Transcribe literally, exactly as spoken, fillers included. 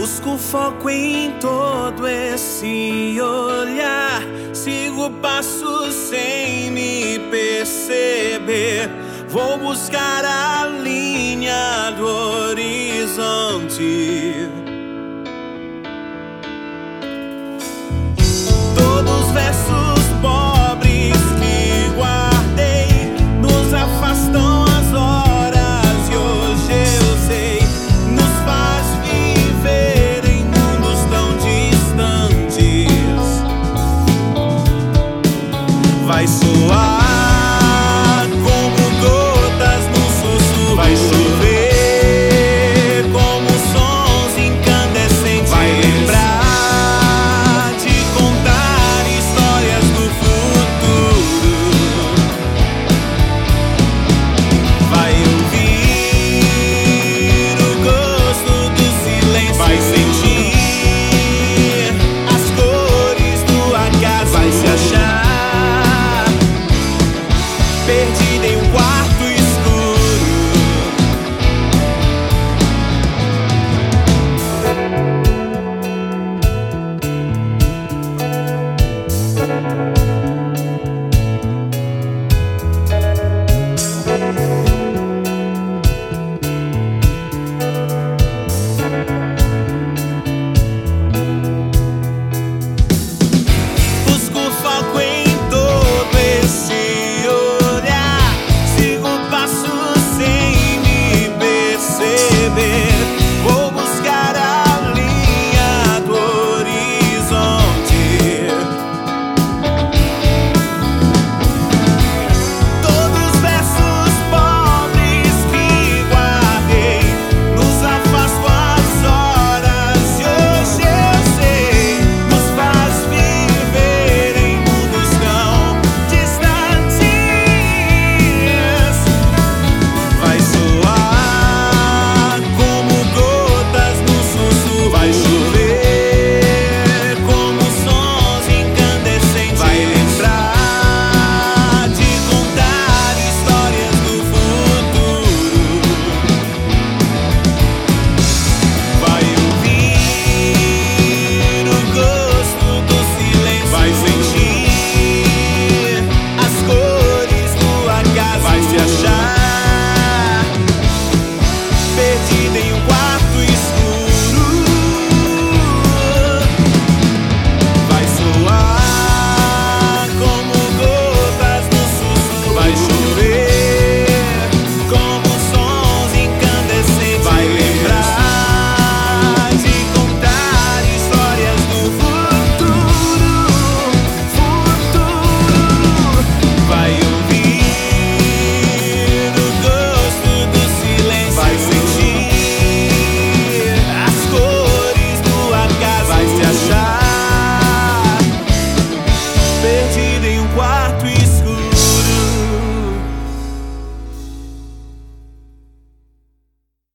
Busco foco em todo esse olhar, sigo passos sem me perceber. Vou buscar a linha do horizonte. Todos os versos pobres que guardei nos afastam as horas, e hoje eu sei, nos faz viver em mundos tão distantes. Vai soar como gotas no sussurro, vai chover